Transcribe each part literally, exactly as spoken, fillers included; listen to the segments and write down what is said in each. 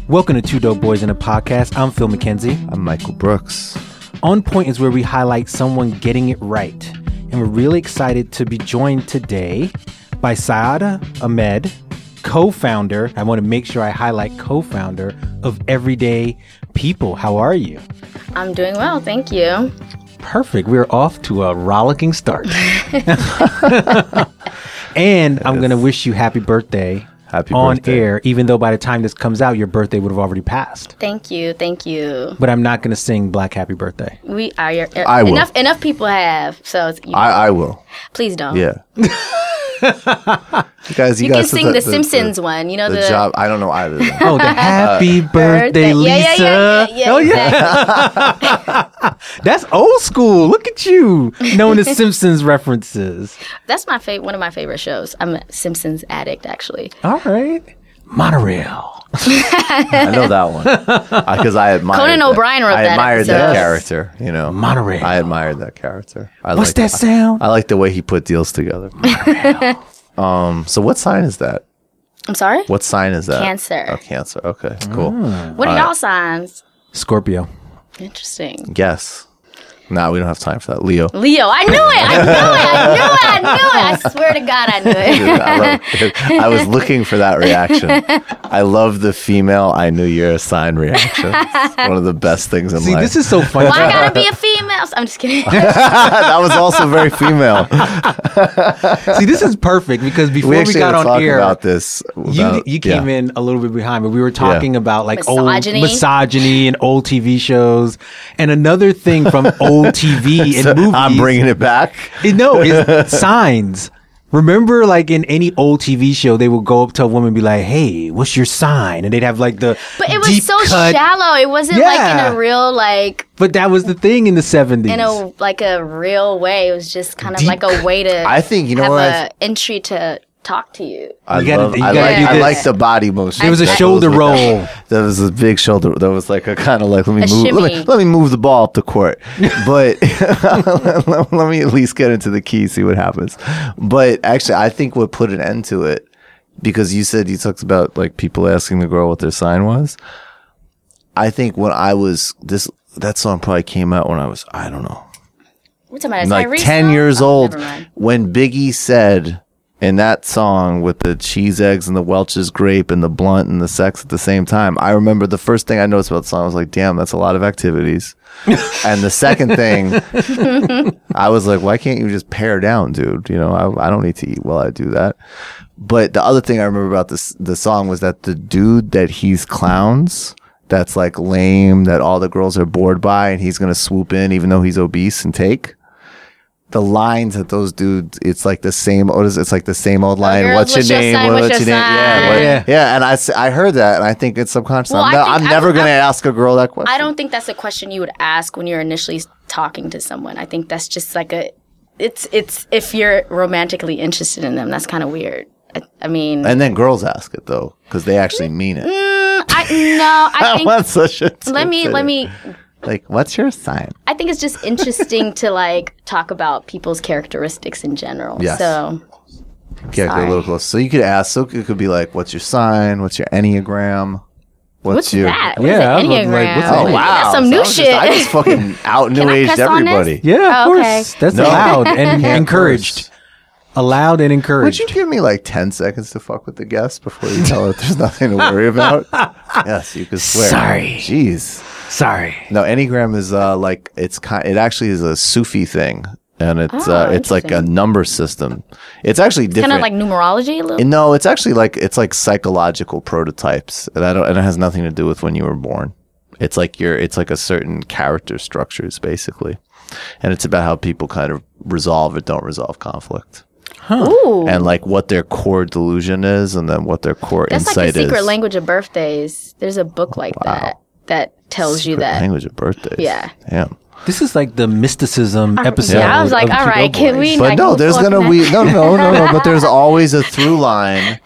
Welcome to Two Dope Boys in a Podcast. I'm Phil McKenzie. I'm Michael Brooks. On Point is where we highlight someone getting it right. And we're really excited to be joined today by Saada Ahmed, co-founder. I want to make sure I highlight co-founder of Everyday People. How are you? I'm doing well, thank you. Perfect. We're off to a rollicking start. And I'm going to wish you happy birthday. Happy on birthday. air, even though by the time this comes out, your birthday would have already passed. Thank you, thank you. But I'm not going to sing Black Happy Birthday. We are your, uh, I will. enough. Enough people have, so it's, you I, I will. please don't. Yeah. you guys, you, You guys can sing the, the Simpsons one. You know the, the, job. I don't know either. Of them. Oh, the Happy Birthday, birthday. Lisa. Yeah, yeah, yeah, yeah, oh, yeah. yeah. That's old school. Look at you knowing the Simpsons references. That's my favorite. One of my favorite shows. I'm a Simpsons addict, actually. All right. Monorail. I know that one because I admired Conan that. O'Brien wrote I that admired that episode. character. You know, Monorail. I admired that character. I What's liked- that sound? I, I like the way he put deals together. um. So, what sign is that? I'm sorry? What sign is that? Cancer. Oh, Cancer. Okay, cool. What are y'all signs? Scorpio. Interesting. Guess. No, we don't have time for that. Leo. Leo. I knew it. I knew it. I knew it. I knew it. I swear to God, I knew it. Dude, I, love it. I was looking for that reaction. I love the female I knew you're a sign reaction. It's one of the best things in See, life. this is so funny. Why I gotta be a female? I'm just kidding. that was also very female. See, this is perfect because before we we, actually got had to on talk air, about this. you about- you came yeah. in a little bit behind, but we were talking Yeah. about like Misogyny. old misogyny and old T V shows. And another thing from old T V and So movies. I'm bringing it back. It- no, it's signs. Remember, like in any old T V show, they would go up to a woman and be like, "Hey, what's your sign?" And they'd have like the But it was deep so cut. shallow. It wasn't Yeah. like in a real like But that was the thing in the seventies. in a like a real way. It was just kind of Deep like a way to I think, you know have what a I- entry to talk to you. I You gotta- love. you I gotta like. do I this. like the body motion. There was a that shoulder goes with roll. that. There was a big shoulder. There was like a kind of like let me A move. Let me, shimmy. let me move the ball up the court. But let, let me at least get into the key, see what happens. But actually, I think what put an end to it, because you said you talked about like people asking the girl what their sign was. I think when I was this, that song probably came out when I was I don't know. We're talking about a like Tyrese ten song? years Oh, old never mind. when Biggie said in that song with the cheese eggs and the Welch's grape and the blunt and the sex at the same time. I remember the first thing I noticed about the song, I was like, damn, that's a lot of activities. And the second thing, I was like, why can't you just pare down, dude? You know, I, I don't need to eat while I do that. But the other thing I remember about this the song was that the dude that he's clowns, that's like lame, that all the girls are bored by, and he's gonna swoop in even though he's obese and take. The lines that those dudes, it's like the same. What is it? It's like the same old line. girls, what's your what's your name? sign? What- What's your name? Yeah, sign? what- Yeah. yeah. And I, s- I heard that, and I think it's subconscious. Well, I'm, I ne- think- I'm I- never gonna I- ask a girl that question. I don't think that's a question you would ask when you're initially talking to someone. I think that's just like a it's it's if you're romantically interested in them, that's kind of weird. I, I mean, And then girls ask it though, because they actually mean it. I no, I think want such a let me let me like, what's your sign? I think it's just interesting to like talk about people's characteristics in general. Yes. So Get a Sorry. little close. So you could ask. So it could be like, what's your sign? What's your enneagram? what's your that? What Yeah, is I an was like, Enneagram? what's Oh an wow, That's some So new I was shit. Just, I just fucking out new Can I aged cuss on this? everybody. Yeah, of Oh, course. okay. That's No. allowed and Can't encouraged. curse. Allowed and encouraged. Would you give me like ten seconds to fuck with the guest before you tell her there's nothing to worry about? Yes, you can swear. Sorry. Jeez. Sorry. No, Enneagram is uh, like it's kind. It actually is a Sufi thing, and it's Oh, uh, it's like a interesting. number system. It's actually different. Kind of like numerology a little. And no, it's actually like it's like psychological prototypes, and I don't. And it has nothing to do with when you were born. It's like your. It's like a certain character structures basically, and it's about how people kind of resolve or don't resolve conflict. Ooh. And like what their core delusion is, and then what their core That's insight like the secret is. language of birthdays. There's a book like that that tells you Secret that. language of birthdays. Yeah. Damn. This is like the mysticism episode. Yeah, I was like, of all Two right, Dope can Boys. we? But like, no, move there's forward gonna from be that? no, no, no, no. But there's always a through line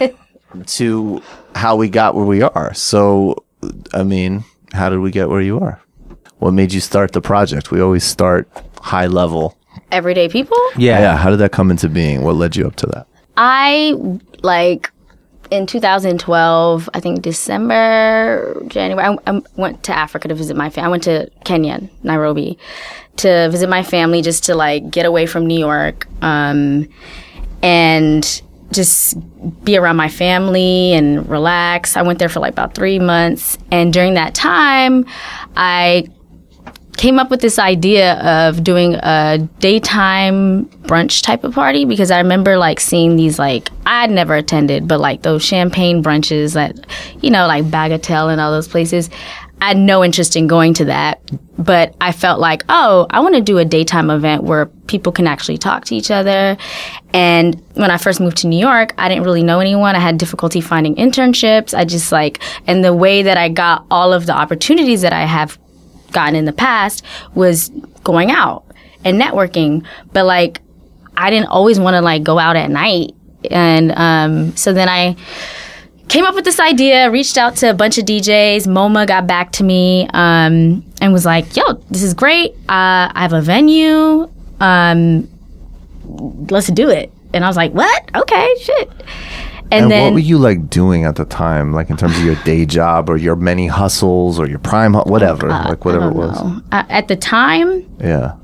to how we got where we are. So, I mean, how did we get where you are? What made you start the project? We always start high level. Everyday people. Yeah. Yeah. How did that come into being? What led you up to that? I like in two thousand twelve, I think December, January, I, I went to Africa to visit my family. I went to Kenya, Nairobi, to visit my family just to like get away from New York um, and just be around my family and relax. I went there for like about three months. And during that time, I came up with this idea of doing a daytime brunch type of party because I remember like seeing these like I'd never attended, but like those champagne brunches that, you know, like Bagatelle and all those places. I had no interest in going to that, but I felt like, oh, I want to do a daytime event where people can actually talk to each other. And when I first moved to New York, I didn't really know anyone. I had difficulty finding internships. I just like, and the way that I got all of the opportunities that I have gotten in the past was going out and networking, but like I didn't always want to like go out at night. And um so then I came up with this idea, reached out to a bunch of D Js. MoMA got back to me um and was like, yo, this is great, uh I have a venue, um let's do it. And I was like, what? Okay, shit. And, and then, what were you like doing at the time, like in terms of your day job or your many hustles or your prime, hu- whatever, uh, like whatever I it don't was? know. Uh, at the time, Yeah,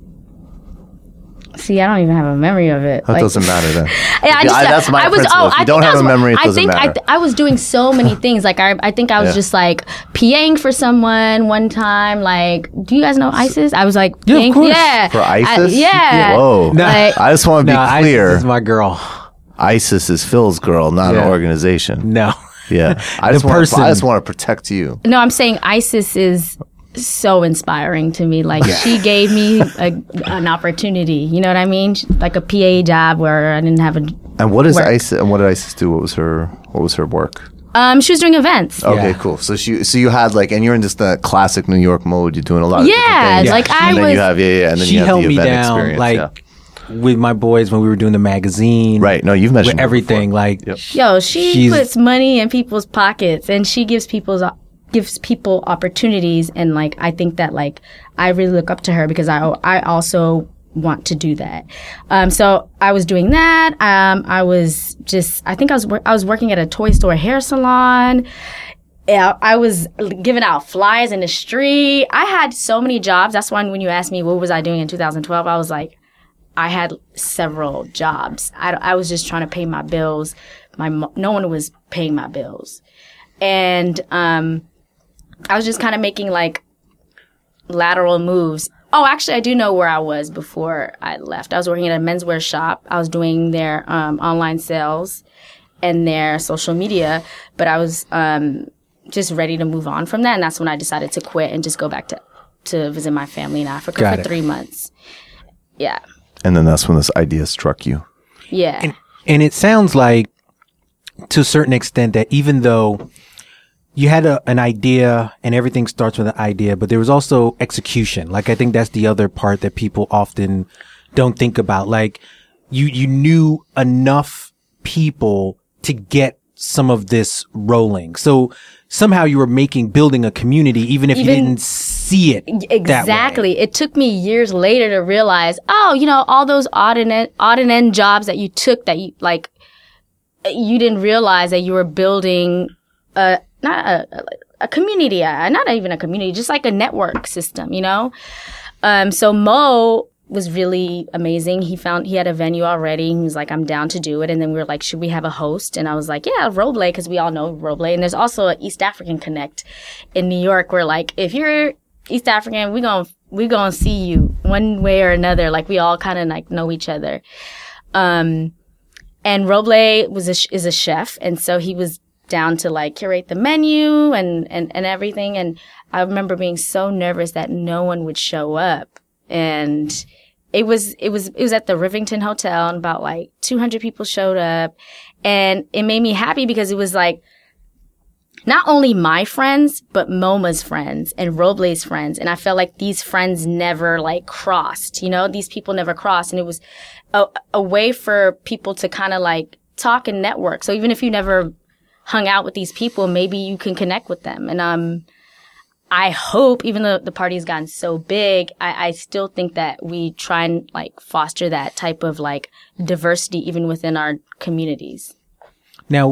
see, I don't even have a memory of it. that Like- doesn't matter then. Yeah, I just, I- that's my I was, principle. oh, If you I don't think have I a was, memory, it I doesn't think I, matter. I was doing so many things. Like I, I think I was Yeah. just like PAing for someone one time. Like, do you guys know ISIS? I was like, Yeah, of PAing- course. yeah, For I- ISIS? yeah. Whoa. Nah. Like, I just want to be No, ISIS clear. is my girl. ISIS is Phil's girl, not Yeah. an organization. No. Yeah, I The just want. person. I just want to protect you. no, I'm saying ISIS is so inspiring to me. Like she gave me a, an opportunity. You know what I mean? Like a P A job where I didn't have a. And what is Work. ISIS? And what did ISIS do? What was her? What was her work? Um, she was doing events. Okay, Yeah. cool. So she, so you had like, and you're in just the classic New York mode. You're doing a lot of different Yeah, things. like I and then was. you have yeah, yeah, and then She you have helped the me event down, experience. like yeah. with my boys when we were doing the magazine. Right. No, you've mentioned With her everything, before. like Yep. Yo, she She's- puts money in people's pockets and she gives people's gives people opportunities, and like I think that like I really look up to her because I I also want to do that. Um, so I was doing that. Um, I was just I think I was wor- I was working at a toy store hair salon. Yeah, I was giving out flyers in the street. I had so many jobs. That's why when you asked me what was I doing in two thousand twelve, I was like, I had several jobs. I, I was just trying to pay my bills. My mo- no one was paying my bills, and um, I was just kind of making like lateral moves. Oh, actually, I do know where I was before I left. I was working at a menswear shop. I was doing their um, online sales and their social media, but I was um, just ready to move on from that, and that's when I decided to quit and just go back to to visit my family in Africa Got for it. three months. Yeah. And then that's when this idea struck you. Yeah. And it sounds like, to a certain extent, that even though you had a, an idea and everything starts with an idea, but there was also execution. Like, I think that's the other part that people often don't think about. Like, you, you knew enough people to get some of this rolling. So somehow you were making, building a community, even if you Even- didn't see it. that way. Exactly. It took me years later to realize, oh, you know, all those odd and end, odd and end jobs that you took that you like, you didn't realize that you were building a not a a community, uh, not even a community, just like a network system, you know. Um, so Mo was really amazing. He found he had a venue already. He was like, I'm down to do it. And then we were like, should we have a host? And I was like, yeah, Roble, because we all know Roble. And there's also an East African Connect in New York where like, if you're East African, we gonna we gonna see you one way or another. Like we all kind of like know each other. Um, and Roble was a sh- is a chef, and so he was down to like curate the menu and and and everything. And I remember being so nervous that no one would show up, and it was it was it was at the Rivington Hotel, and about like two hundred people showed up, and it made me happy because it was like not only my friends, but MoMA's friends and Roble's friends. And I felt like these friends never like crossed, you know, these people never crossed. And it was a, a way for people to kind of like talk and network. So even if you never hung out with these people, maybe you can connect with them. And, um, I hope, even though the party has gotten so big, I, I still think that we try and like foster that type of like diversity even within our communities. Now,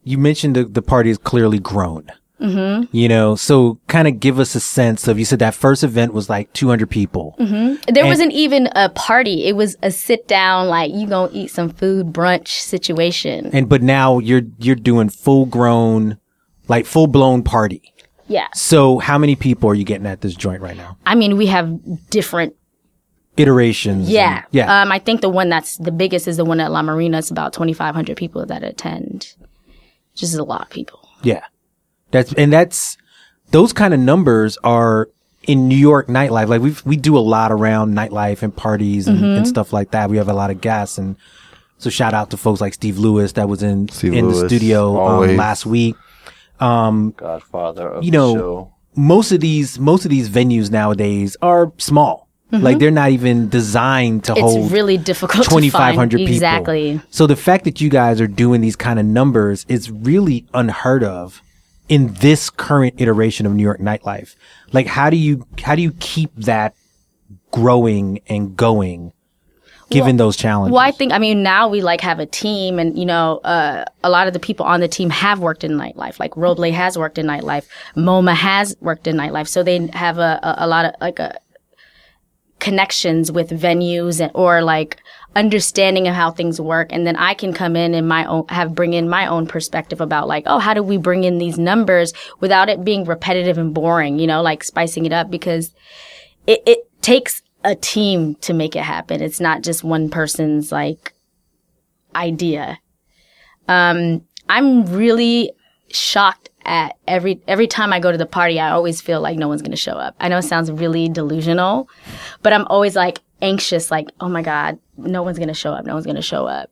you mentioned the, the party is clearly grown. Mm-hmm. You know, so kind of give us a sense of, you said that first event was like two hundred people. Mm-hmm. There and, wasn't even a party. It was a sit down, like you gonna eat some food brunch situation. And but now you're you're doing full grown, like full blown party. Yeah. So how many people are you getting at this joint right now? I mean, we have different iterations. Yeah. And, yeah. Um, I think the one that's the biggest is the one at La Marina. It's about twenty-five hundred people that attend. Just a lot of people. Yeah. That's, and that's, those kind of numbers are in New York nightlife. Like we we do a lot around nightlife and parties and, mm-hmm. and stuff like that. We have a lot of guests. And so shout out to folks like Steve Lewis that was in, Steve in Lewis, the studio um, last week. Um, Godfather of you know, the show. most of these, most of these venues nowadays are small. Mm-hmm. Like they're not even designed to it's hold it's really difficult twenty-five hundred to find. people. Exactly. So the fact that you guys are doing these kind of numbers is really unheard of in this current iteration of New York nightlife. Like how do you how do you keep that growing and going given well, those challenges? Well, I think I mean now we like have a team, and you know uh, a lot of the people on the team have worked in nightlife. Like Roble has worked in nightlife, MoMA has worked in nightlife, so they have a a, a lot of like a connections with venues and or like understanding of how things work. And then I can come in and my own have bring in my own perspective about like, oh, how do we bring in these numbers without it being repetitive and boring, you know, like spicing it up, because it, it takes a team to make it happen. It's not just one person's like idea. Um, I'm really shocked at every every time I go to the party. I always feel like no one's going to show up. I know it sounds really delusional, but I'm always like anxious, like, oh my God, no one's going to show up. No one's going to show up.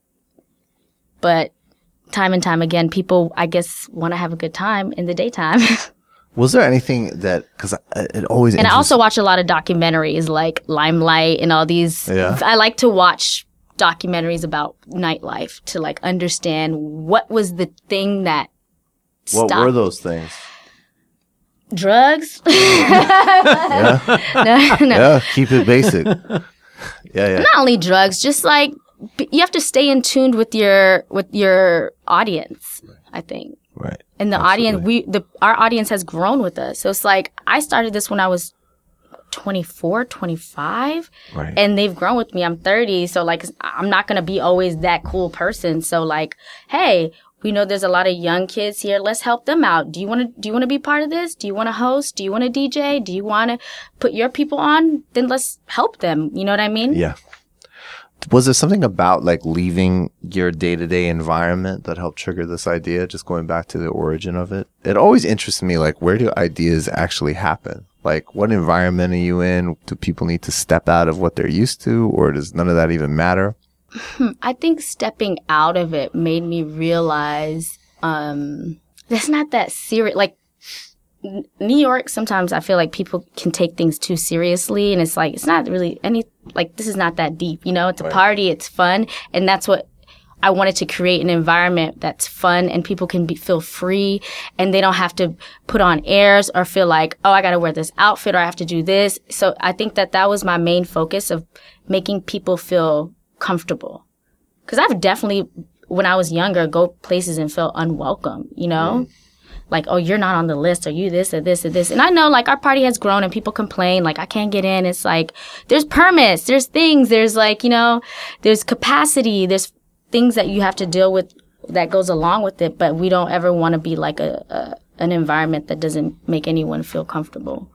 But time and time again, people, I guess, want to have a good time in the daytime. Was there anything that, because it always and I also watch a lot of documentaries like Limelight and all these. Yeah. I like to watch documentaries about nightlife to like understand what was the thing that What stopped. were those things? Drugs? Yeah. no, no. Yeah, keep it basic. Yeah, yeah. Not only drugs, just like b- you have to stay in tune with your with your audience, I think. Right. And the Absolutely. audience, we the our audience has grown with us. So it's like I started this when I was twenty-four, twenty-five, Right. and they've grown with me. I'm thirty, so like I'm not gonna be always that cool person. So like, hey, we know there's a lot of young kids here. Let's help them out. Do you want to do you want to be part of this? Do you want to host? Do you want to D J? Do you want to put your people on? Then let's help them. You know what I mean? Yeah. Was there something about like leaving your day-to-day environment that helped trigger this idea? Just going back to the origin of it. It always interests me, like, where do ideas actually happen? Like, what environment are you in? Do people need to step out of what they're used to, or does none of that even matter? I think stepping out of it made me realize um, that's not that serious. Like, N- New York, sometimes I feel like people can take things too seriously, and it's like, it's not really any, like, this is not that deep, you know? It's a Right. party, it's fun, and that's what I wanted to create, an environment that's fun and people can be, feel free, and they don't have to put on airs or feel like, oh, I gotta wear this outfit or I have to do this. So I think that that was my main focus of making people feel comfortable. Because I've definitely, when I was younger, go places and feel unwelcome, you know? Mm. Like, oh, you're not on the list, or you this or this or this. And I know, like, our party has grown and people complain, like, I can't get in. It's like, there's permits, there's things, there's like, you know, there's capacity, there's things that you have to deal with that goes along with it. But we don't ever want to be like a, a an environment that doesn't make anyone feel comfortable.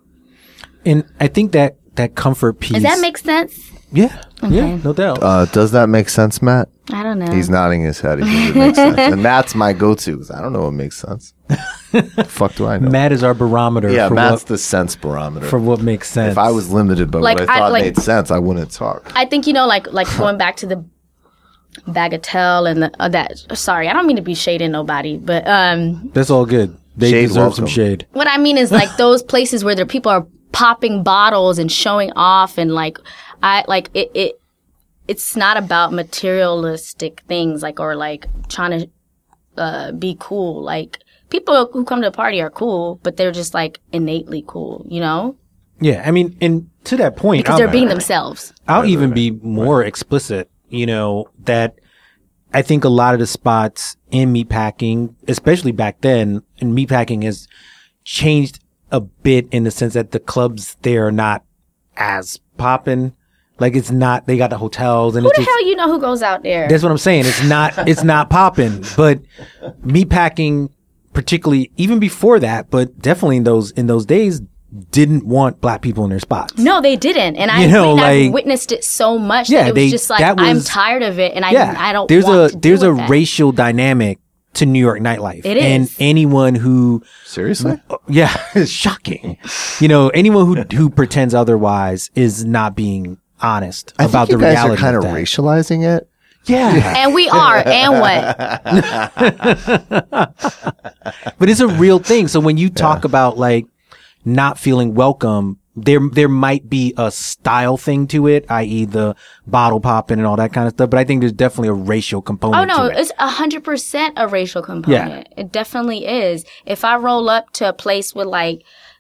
And I think that that comfort piece. Does that make sense? Yeah. Okay. Yeah, no doubt. Uh, does that make sense, Matt? I don't know. He's nodding his head. He thinks it makes sense. And Matt's my go-to. 'Cause I don't know what makes sense. The fuck do I know? Matt is our barometer yeah, for, Matt's what, the sense barometer. for what makes sense. If I was limited by Like, what I I- thought like- made sense, I wouldn't talk. I think, you know, like like going back to the Bagatelle and the, uh, that. Sorry, I don't mean to be shading nobody, but um, That's all good. They Shade deserve welcome. some shade. what I mean is like those places where there people are popping bottles and showing off, and like I like it. it it's not about materialistic things, like, or like trying to uh, be cool. Like, people who come to the party are cool, but they're just like innately cool, you know? Yeah, I mean, and to that point, Because I'll, they're being themselves. I'll even be more explicit, you know, that I think a lot of the spots in meatpacking, especially back then, and meatpacking has changed a bit in the sense that the clubs there are not as poppin'. Like it's not, they got the hotels and Who it's the just, hell you know who goes out there? that's what I'm saying. It's not, it's not popping, but meatpacking, particularly even before that, but definitely in those, in those days, didn't want black people in their spots. No, they didn't. And I, You know, wit- I've like- witnessed it so much Yeah, that it was they- just like, that I'm was- tired of it and I, Yeah. I don't there's want a, to there's deal a with that. racial dynamic to New York nightlife. It And is. anyone who, Seriously? yeah, it's shocking. You know, anyone who, who pretends otherwise is not being honest I about think the you guys reality are kind of of that. racializing it. Yeah. And we are. And what? But it's a real thing. So when you talk about like not feeling welcome, there there might be a style thing to it, that is the bottle popping and all that kind of stuff. But I think there's definitely a racial component Oh no, to it. it's a hundred percent a racial component. It definitely is. If I roll up to a place with like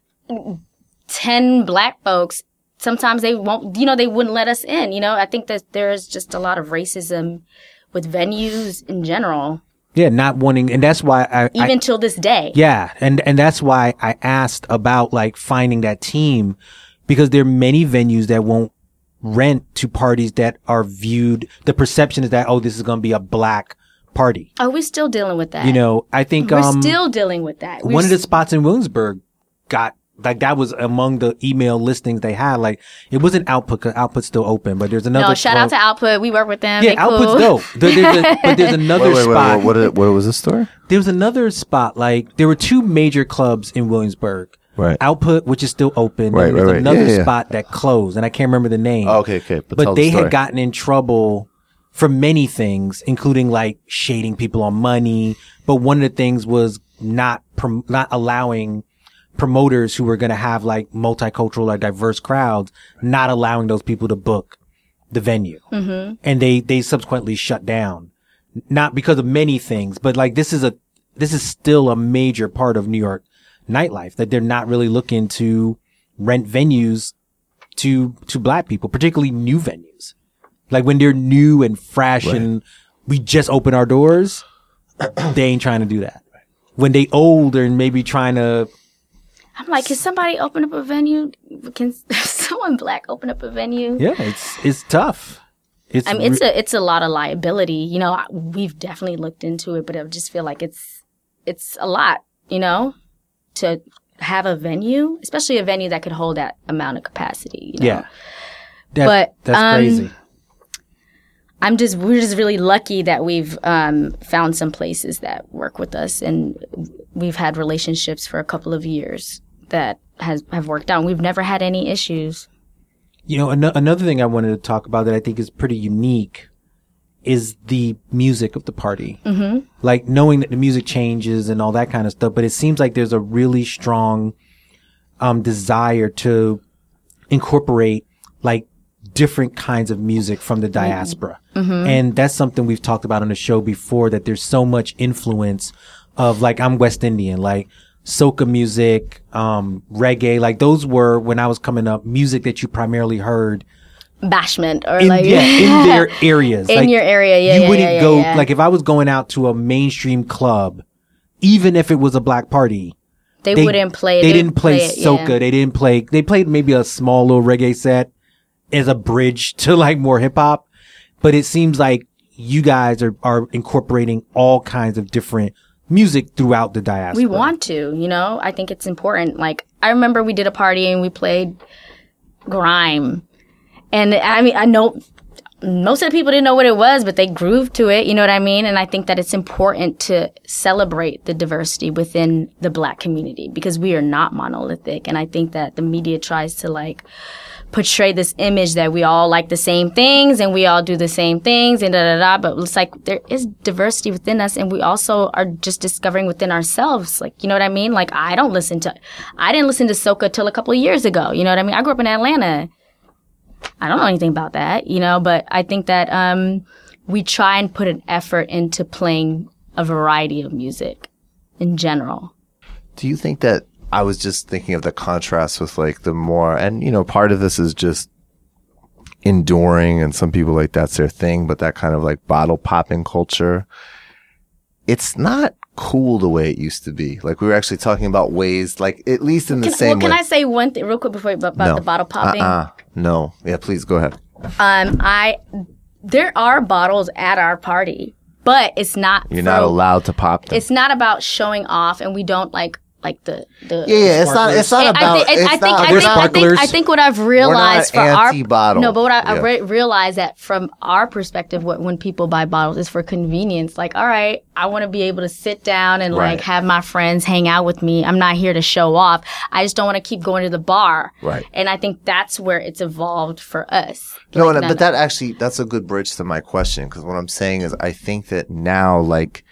ten black folks, sometimes they won't, you know, they wouldn't let us in. You know, I think that there's just a lot of racism with venues in general, Yeah, not wanting, and that's why I, I even till this day. yeah, and and that's why I asked about like finding that team, because there are many venues that won't rent to parties that are viewed. The perception is that, oh, this is going to be a black party. Oh, we're still dealing with that. You know, I think we're um, still dealing with that. We're one of the s- spots in Williamsburg got like that was among the email listings they had. Like it wasn't Output because Output's still open, but there's another. no, shout out club- to Output. We work with them. yeah, They Output's cool. dope. There- there's a- but there's another Wait, wait, wait, spot. wait, what, what, what was the store? There was another spot. Like there were two major clubs in Williamsburg. Right. Output, which is still open. Right, and there's right, right. another Yeah, yeah, yeah. spot that closed, and I can't remember the name. Oh, okay, okay. But, but tell the they story. had gotten in trouble for many things, including like shading people on money. But one of the things was not prom- not allowing promoters who were going to have like multicultural or diverse crowds, not allowing those people to book the venue. Mm-hmm. And they, they subsequently shut down, not because of many things, but like this is a, this is still a major part of New York nightlife, that they're not really looking to rent venues to, to black people, particularly new venues. Like when they're new and fresh and we just open our doors, they ain't trying to do that. When they old and maybe trying to, I'm like, can somebody open up a venue? Can someone black open up a venue? yeah, it's, it's tough. It's, I mean, it's re- a it's a lot of liability. You know, I- we've definitely looked into it, but I just feel like it's it's a lot. You know, to have a venue, especially a venue that could hold that amount of capacity. You know? yeah. That- But, that's um, crazy. I'm just we're just really lucky that we've um, found some places that work with us, and we've had relationships for a couple of years that has have worked out. We've never had any issues. You know, an- another thing I wanted to talk about that I think is pretty unique is the music of the party. Mm-hmm. Like knowing that the music changes and all that kind of stuff, but it seems like there's a really strong um, desire to incorporate like different kinds of music from the diaspora. Mm-hmm. And that's something we've talked about on the show before, that there's so much influence of like, I'm West Indian, like soca music, um, reggae, like those were, when I was coming up, music that you primarily heard Bashment or in, like yeah, in their areas. In Like, your area, yeah, You yeah, wouldn't yeah, go, yeah. like if I was going out to a mainstream club, even if it was a black party, they, wouldn't play. They, They didn't would play, it, yeah. soca. They didn't play. They played maybe a small little reggae set as a bridge to like more hip hop. But it seems like you guys are are incorporating all kinds of different music throughout the diaspora. We want to, you know. I think it's important. Like I remember we did a party and we played grime, and I mean I know most of the people didn't know what it was, but they grooved to it. You know what I mean? And I think that it's important to celebrate the diversity within the Black community because we are not monolithic. And I think that the media tries to like portray this image that we all like the same things and we all do the same things and da da da. But it's like there is diversity within us, and we also are just discovering within ourselves. Like, you know what I mean? Like I don't listen to, I didn't listen to soca till a couple of years ago. You know what I mean? I grew up in Atlanta. I don't know anything about that, you know, but I think that um, we try and put an effort into playing a variety of music in general. Do you think that, I was just thinking of the contrast with like the more, and you know, part of this is just enduring, and some people like that's their thing, but that kind of like bottle popping culture, it's not cool the way it used to be. Like we were actually talking about ways, like at least in the can, same well, can way. I say one thing real quick before about no. the bottle popping? Uh-uh. No. Yeah, please go ahead. Um, I there are bottles at our party, but it's not. You're for, not allowed to pop them. It's not about showing off, and we don't like like the the. Yeah, yeah. It's not. It's not I- about. I think, it's I think, not, I we're think, not- I think, I think what I've realized for our anti-bottle. no, but what I, I Yeah. re- realized that from our perspective, what, when people buy bottles is for convenience. Like, all right, I want to be able to sit down and Right. like have my friends hang out with me. I'm not here to show off. I just don't want to keep going to the bar. Right. And I think that's where it's evolved for us. No, Like, and, none but of- that actually, that's a good bridge to my question, because what I'm saying is I think that now, like,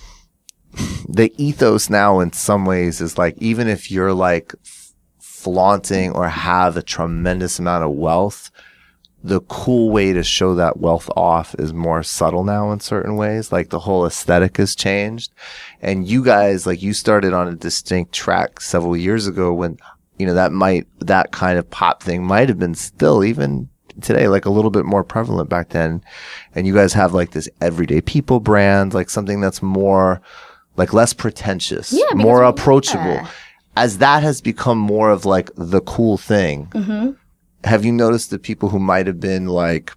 the ethos now in some ways is like, even if you're like f- flaunting or have a tremendous amount of wealth, the cool way to show that wealth off is more subtle now in certain ways. Like the whole aesthetic has changed. And you guys, like you started on a distinct track several years ago when, you know, that might, that kind of pop thing might have been still even today, like a little bit more prevalent back then. And you guys have like this everyday people brand, like something that's more like less pretentious, Yeah, because more we- approachable. yeah. As that has become more of like the cool thing, Mm-hmm. have you noticed that people who might have been like,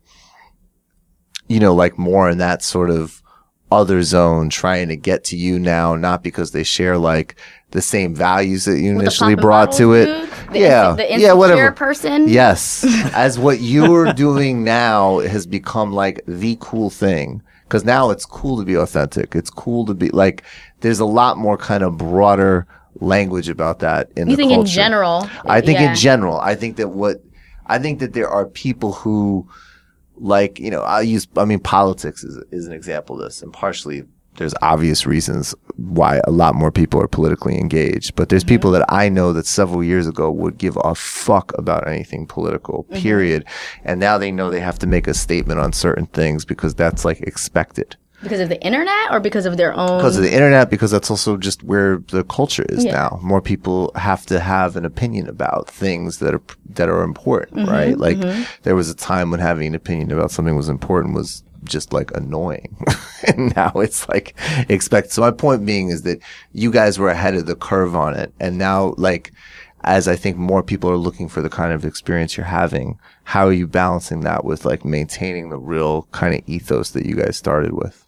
you know, like more in that sort of other zone trying to get to you now, not because they share like the same values that you With the initially popping brought bottles, to it? dude? The yeah. inse- the yeah, insecure whatever. person? Yes. As what you're doing now has become like the cool thing. Cause now it's cool to be authentic. It's cool to be like, there's a lot more kind of broader language about that in You the think culture. in general? I think yeah. in general, I think that what, I think that there are people who like, you know, I use, I mean, politics is, is an example of this, and partially there's obvious reasons why a lot more people are politically engaged, but there's Mm-hmm. people that I know that several years ago would give a fuck about anything political, Mm-hmm. period. And now they know they have to make a statement on certain things because that's like expected. Because of the internet or because of their own? Because of the internet, because that's also just where the culture is Yeah. now. More people have to have an opinion about things that are that are important, Mm-hmm, right? Like there was a time when having an opinion about something was important was just like annoying. And now it's like expect. So my point being is that you guys were ahead of the curve on it. And now like as I think more people are looking for the kind of experience you're having, how are you balancing that with like maintaining the real kind of ethos that you guys started with?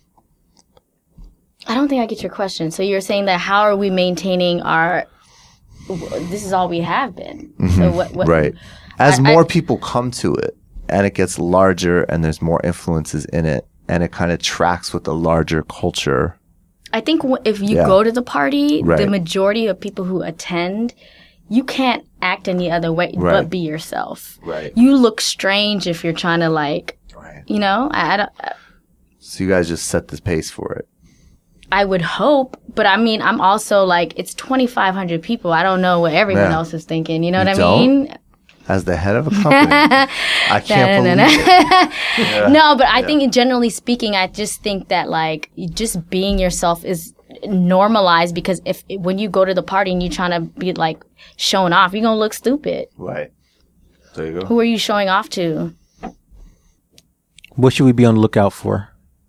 I don't think I get your question. So you're saying that how are we maintaining our? This is all we have been. So what? what Right. As I- more I- people come to it and it gets larger and there's more influences in it and it kind of tracks with the larger culture. I think w- if you Yeah. go to the party, Right. the majority of people who attend, you can't act any other way Right. but be yourself. Right. You look strange if you're trying to like, Right. you know. I, I don't. So you guys just set the pace for it. I would hope, but I mean, I'm also like, it's twenty-five hundred people. I don't know what everyone Yeah. else is thinking. You know You what I don't? mean? As the head of a company, I can't No, no, believe no, it. No, but I think generally speaking, I just think that like just being yourself is normalized because if when you go to the party and you're trying to be like showing off, you're gonna look stupid. Right. There you go. Who are you showing off to? What should we be on the lookout for?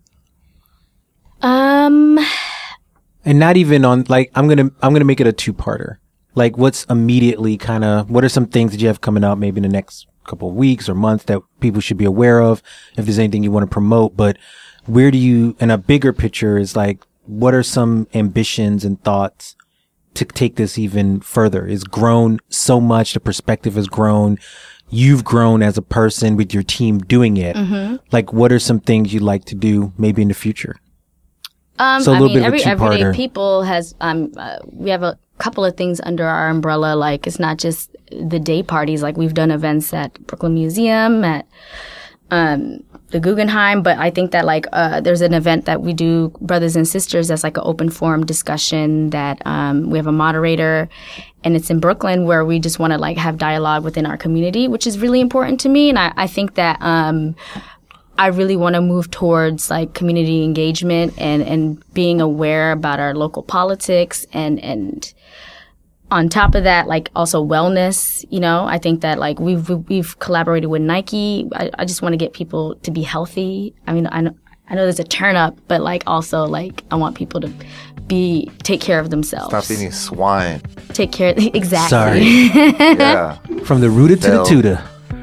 Um, And not even on like I'm gonna I'm gonna make it a two parter. Like what's immediately kind of what are some things that you have coming up maybe in the next couple of weeks or months that people should be aware of? If there's anything you want to promote, but where do you in a bigger picture is like what are some ambitions and thoughts to take this even further? It's grown so much. The perspective has grown. You've grown as a person with your team doing it. Like what are some things you'd like to do maybe in the future? um, So a I little mean, bit of a every everyday two-parter. people has um, uh, we have a couple of things under our umbrella. Like it's not just the day parties. Like we've done events at Brooklyn Museum, at um, the Guggenheim, but I think that like uh, there's an event that we do, Brothers and Sisters, that's like an open forum discussion that um, we have a moderator, and it's in Brooklyn where we just want to like have dialogue within our community, which is really important to me, and I, I think that um, I really want to move towards like community engagement and and being aware about our local politics and and on top of that, like also wellness, you know, I think that like we've we've collaborated with Nike. I, I just want to get people to be healthy. I mean, I know I know there's a turn up, but like also like I want people to be take care of themselves. Stop eating swine. Take care. Exactly. Sorry. Yeah. From the rooter to Hell. the tutor.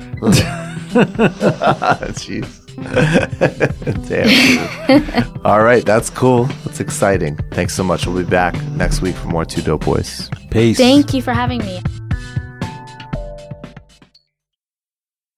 Jeez. Damn. Dude. All right, that's cool. That's exciting. Thanks so much. We'll be back next week for more Two Dope Boys. Peace. Thank you for having me.